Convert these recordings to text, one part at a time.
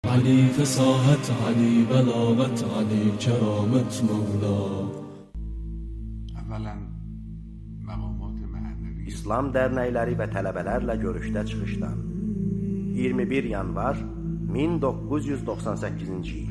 علی فصاحت، علی بلاغت، علی کرامت مولا. İslam dərnəkləri və tələbələrlə görüşdə çıxışdan 21 yanvar 1998-ci il.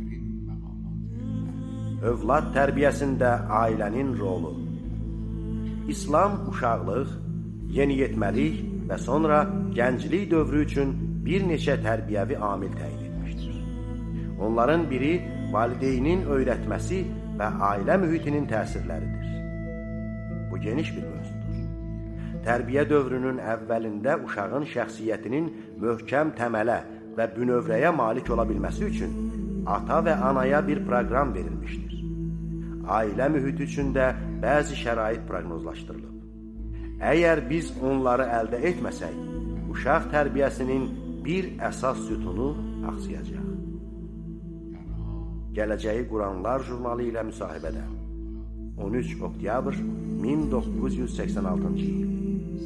Övlad tərbiyəsində ailənin rolu. İslam uşaqlıq, yeniyetməlik və sonra gənclik dövrü üçün bir neçə tərbiyəvi amil təyin etmişdir. Onların biri valideynin öyrətməsi və ailə mühitinin təsirləridir. Bu geniş bir mövzudur. Tərbiyə dövrünün əvvəlində uşağın şəxsiyyətinin möhkəm təmələ və bünövrəyə malik ola bilməsi üçün ata və anaya bir proqram verilmişdir. Ailə mühiti üçün də bəzi şərait proqnozlaşdırılıb. Əgər biz onları əldə etməsək, uşaq tərbiyəsinin bir əsas sütunu axsayacaq. Gələcəyi Quranlar jurnalı ilə müsahibədə 13 oktyabr 1986-cı il.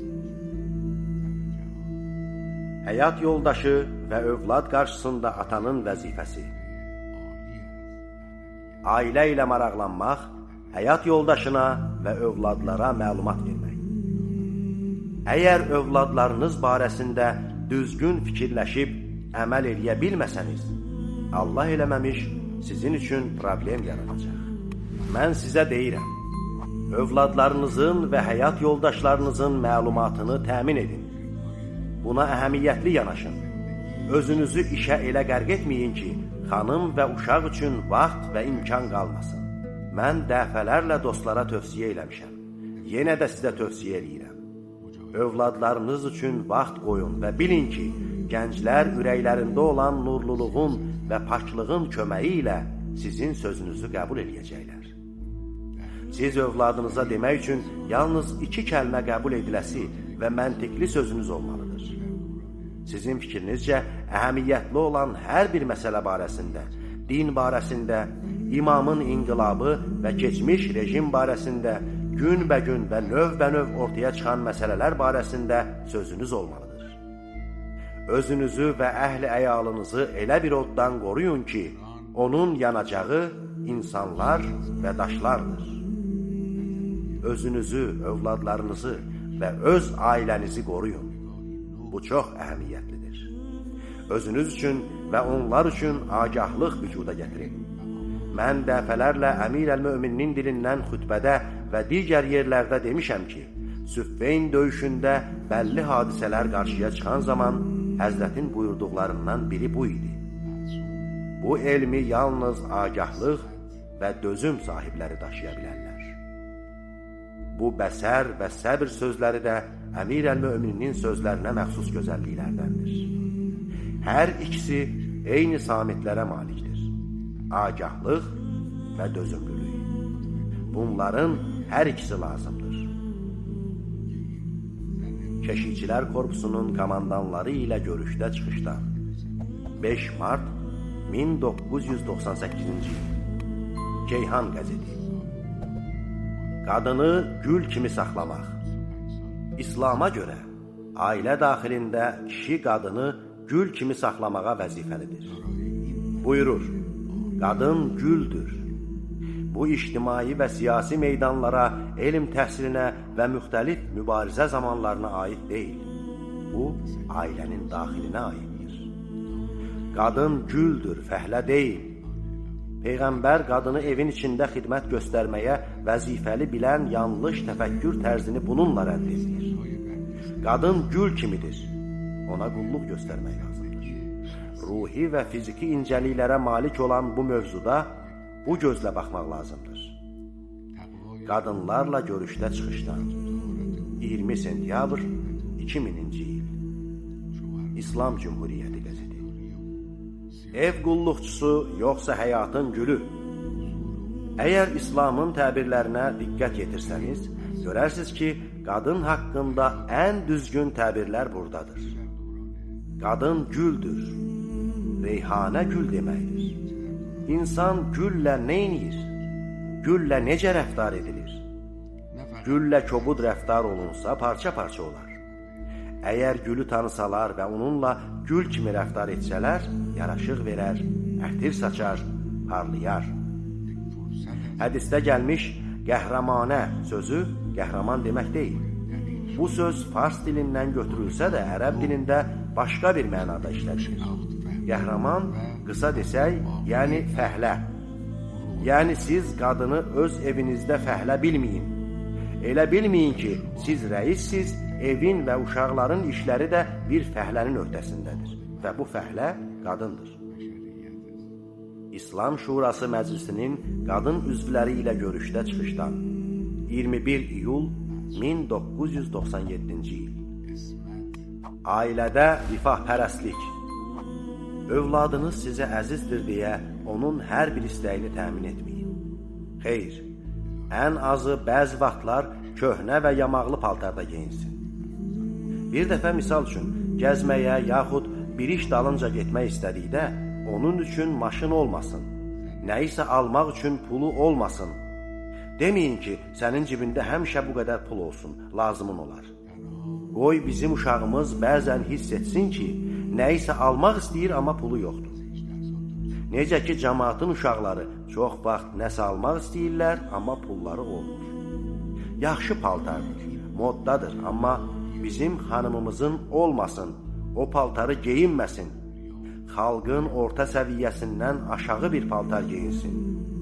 Həyat yoldaşı və övlad qarşısında atanın vəzifəsi. Ailə ilə maraqlanmaq, həyat yoldaşına və övladlara məlumat vermək. Əgər övladlarınız barəsində düzgün fikirləşib əməl eləyə bilməsəniz, Allah eləməmiş sizin üçün problem yaranacaq. Mən sizə deyirəm, övladlarınızın və həyat yoldaşlarınızın məlumatını təmin edin. Buna əhəmiyyətli yanaşın. Özünüzü işə elə qərq etməyin ki, xanım və uşaq üçün vaxt və imkan qalmasın. Mən dəfələrlə dostlara tövsiyə eləmişəm. Yenə də sizə tövsiyə eləyirəm. Övladlarınız üçün vaxt qoyun və bilin ki, gənclər ürəklərində olan nurluluğun və paklığın köməyi ilə sizin sözünüzü qəbul edəcəklər. Siz övladınıza demək üçün yalnız 2 kəlmə qəbul ediləsi və məntiqli sözünüz olmalıdır. Sizin fikrinizcə əhəmiyyətli olan hər bir məsələ barəsində, din barəsində, imamın inqilabı və keçmiş rejim barəsində, günbəgün və növbənöv ortaya çıxan məsələlər barəsində sözünüz olmalıdır. Özünüzü və əhli əyalınızı elə bir oddan qoruyun ki, onun yanacağı insanlar və daşlardır. Özünüzü, övladlarınızı və öz ailənizi qoruyun. Bu çox əhəmiyyətlidir. Özünüz üçün və onlar üçün agahlıq vücuda gətirin. Mən dəfələrlə Əmir-əl-Möminin dilindən xütbədə və digər yerlərdə demişəm ki, Süffeyn döyüşündə bəlli hadisələr qarşıya çıxan zaman Həzrətin buyurduqlarından biri bu idi. Bu elmi yalnız agahlıq və dözüm sahibləri daşıya bilərlər. Bu bəsər və səbr sözləri də Əmir-əl-Möminin sözlərinə məxsus gözəlliklərdəndir. Hər ikisi eyni samitlərə malikdir. Agahlıq və dözümlülük. Bunların hər ikisi lazımdır. Keşikçilər Korpusunun komandanları ilə görüşdə çıxışdan 5 mart 1998-ci il. Ceyhan qəzeti. Qadını gül kimi saxlamaq. İslama görə ailə daxilində kişi qadını gül kimi saxlamağa vəzifəlidir. Buyurur, qadın güldür. Bu ictimai və siyasi meydanlara, elm təhsilinə və müxtəlif mübarizə zamanlarına aid deyil. Bu, ailənin daxilinə aiddir. Qadın güldür, fəhlə deyil. Peyğəmbər qadını evin içində xidmət göstərməyə vəzifəli bilən yanlış təfəkkür tərzini bununla rədd edir. Qadın gül kimidir, ona qulluq göstərmək lazımdır. Ruhi və fiziki incəliklərə malik olan bu mövzuda bu gözlə baxmaq lazımdır. Qadınlarla görüşdə çıxışdan 20 sentyabr 2000-ci il. İslam Cümhuriyyəti qəzeti. Ev qulluqçusu yoxsa həyatın gülü? Əgər İslamın təbirlərinə diqqət yetirsəniz, görərsiniz ki, qadın haqqında ən düzgün təbirlər buradadır. Qadın güldür, reyhanə gül deməkdir. İnsan güllə neynir? Güllə necə rəftar edilir? Güllə kobud rəftar olunsa parça-parça olar. Əgər gülü tanısalar və onunla gül kimi rəftar etsələr, yaraşıq verər, ətir saçar, parlayar. Hədisdə gəlmiş qəhrəmanə sözü qəhrəman demək deyil. Bu söz fars dilindən götürülsə də ərəb dilində başqa bir mənada işlədilir. Qəhrəman, qısa desək, yəni fəhlə. Yəni siz qadını öz evinizdə fəhlə bilməyin. Elə bilməyin ki, siz rəissiz, evin və uşaqların işləri də bir fəhlənin öhdəsindədir və bu fəhlə qadındır. İslam Şurası Məclisinin qadın üzvləri ilə görüşdə çıxışdan 21 iyul 1997-ci il. Ailədə rifahpərəstlik. Övladınız sizə əzizdir deyə onun hər bir istəyini təmin etməyin. Xeyr, ən azı bəzi vaxtlar köhnə və yamaqlı paltarda geyinsin. Bir dəfə misal üçün gəzməyə yaxud bir iş dalınca getmək istədikdə onun üçün maşın olmasın, nəyisə almaq üçün pulu olmasın. Deməyin ki, sənin cibində həmişə bu qədər pul olsun, lazımın olar. Qoy bizim uşağımız bəzən hiss etsin ki, nəyisə almaq istəyir, amma pulu yoxdur. Necə ki, cəmaatın uşaqları çox vaxt nəsə almaq istəyirlər, amma pulları olmur. Yaxşı paltardır, moddadır, amma bizim xanımımızın olmasın, o paltarı geyinməsin. Xalqın orta səviyyəsindən aşağı bir paltar geyinsin.